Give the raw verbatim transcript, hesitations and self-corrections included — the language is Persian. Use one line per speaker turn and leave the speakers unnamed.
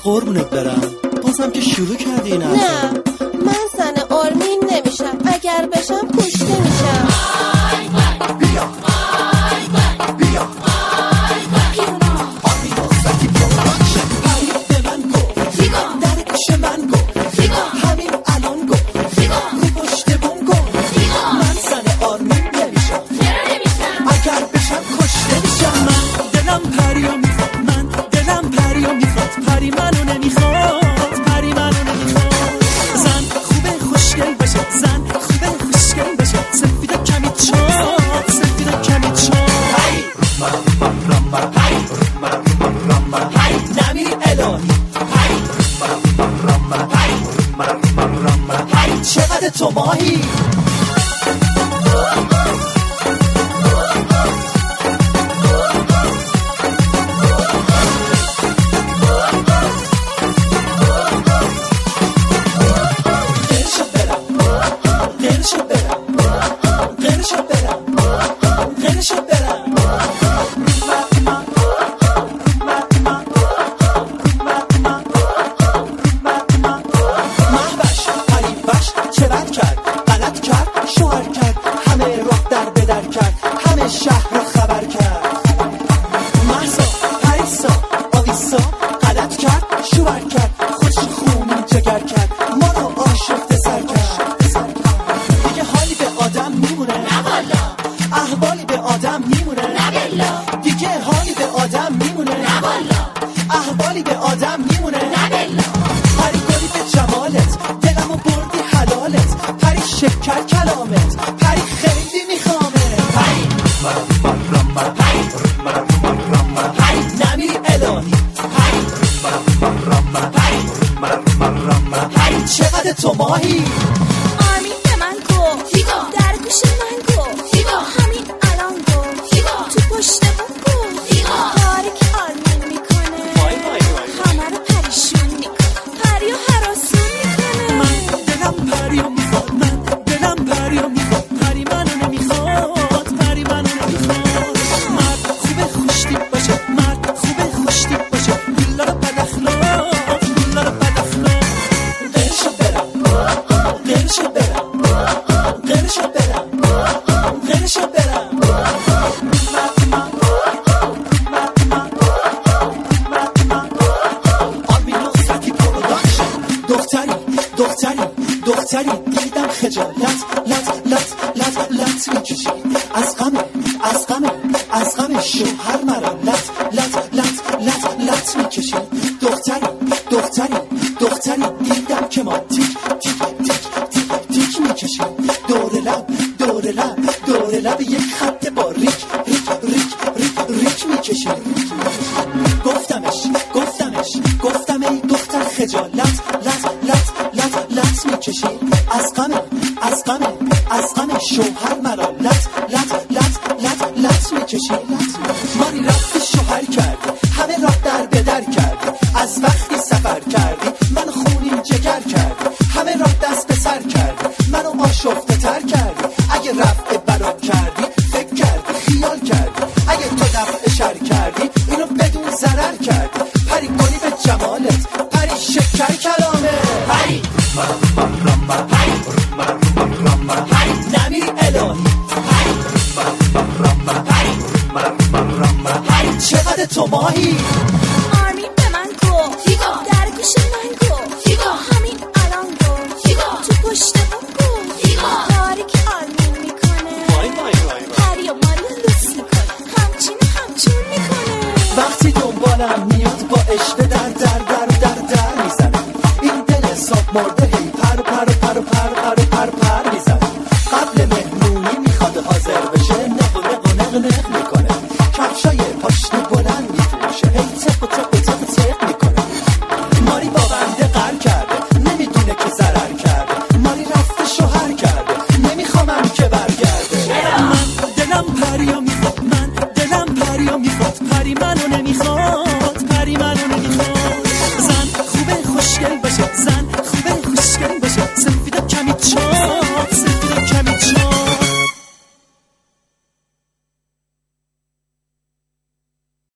قربونت برم، بازم که شروع کردی این حرفا.
نه من زن آرمین نمیشم، اگر بشم کشته میشم.
بیا بیا آرمین آزادی پروداکشن. پری به من گفت در گوش من گفت همین الان گفت رو پشت بوم گفت من زن آرمین نمیشم، اگر بشم کشته میشم. من دلم پریو میخواد، من دلم پریو میخواد، پری منو نمیخواد، پری منو نمیخواد. زن خوبه خوشگل بشه، زن خوبه خوشگل بشه، سفید و کمی چاق، سفید و کمی چاق. هی رما رما هی رما رما هی نمیری الهی، هی رما رما هی رما رما هی چقدر تو ماهی. شهر رو خبر کرد، محسا پریسا آویسا غلط کرد، شوهر کرد، خوش خونی جگر کرد، ما رو آشفته سر کرد. دیگه حالی به آدم میمونه نه والا، احوالی به آدم میمونه نه بلا، دیگه حالی به آدم میمونه نه والا، احوالی به آدم میمونه نه بلا. پری گلی به جمالت دلمو بردی حلالت، پری شکر کلامت، پری خیلی میخوامه. پری نمیری الهی، چقدر تو ماهی.
آرمین به من گفت در گوش من گفت همین الان گفت تو پشت بوم گفت کاری که آرمین میکنه همه رو پریشون میکنه، پریو هراسون میکنه.
من دلم پریو میخواد، من دلم پریو میخواد، پری منو نمیخواد، پری منو نمیخواد. مرد خوبه خوشتیپ باشه، مرد خوبه خوشتیپ باشه، بیلا رو بد اخلاق، بیلا رو بد اخلاق. قرشو برم قرشو برم قرشو برم قرشو برم. آرمین آزادی پروداکشن. دختری دختری دختری دیدم خجالت لط لط لط لط میکشی، از غم از غم از غم شوهر مرا لط لط لط لط لط میکشی. دختری دختری دختری دیدم که ما تیک تیک تیک تیک تیک میکشی، دور لب دور لب دور لب یک خط با ریک ریک ریک ریک ریک میکشی. گفتمش گفتمش گفتم ای دختر خجالت لط لط لط لط میکشی، از غم از غم از غم شوهر مرا لط لط لط لط لط میکشی. مانی رفتی شوهر کردی، همه را در به در کردی، از وقتی سفر کردی من خونین جگر کردی، همه را دست به سر کردی، منو آشفته تر کردی. اگه رفع بلا کردی فکر کردی خیال کردی، اگه تو دفع شر کردی اینو بدون ضرر کردی. پری گلی به جمالت، پری شکر کلامه، پری پری نمیری الهی، پری چقدر تو ماهی.
آرمین به من گفت در گوش من گفت همین الان گفت تو پشت بوم گفت کاری که آرمین میکنه پری و ماریو لوس میکنه، همچین همچون میکنه.
وقتی دنبالم میاد با عشق در در در در در میزنه، این دل حساب مرده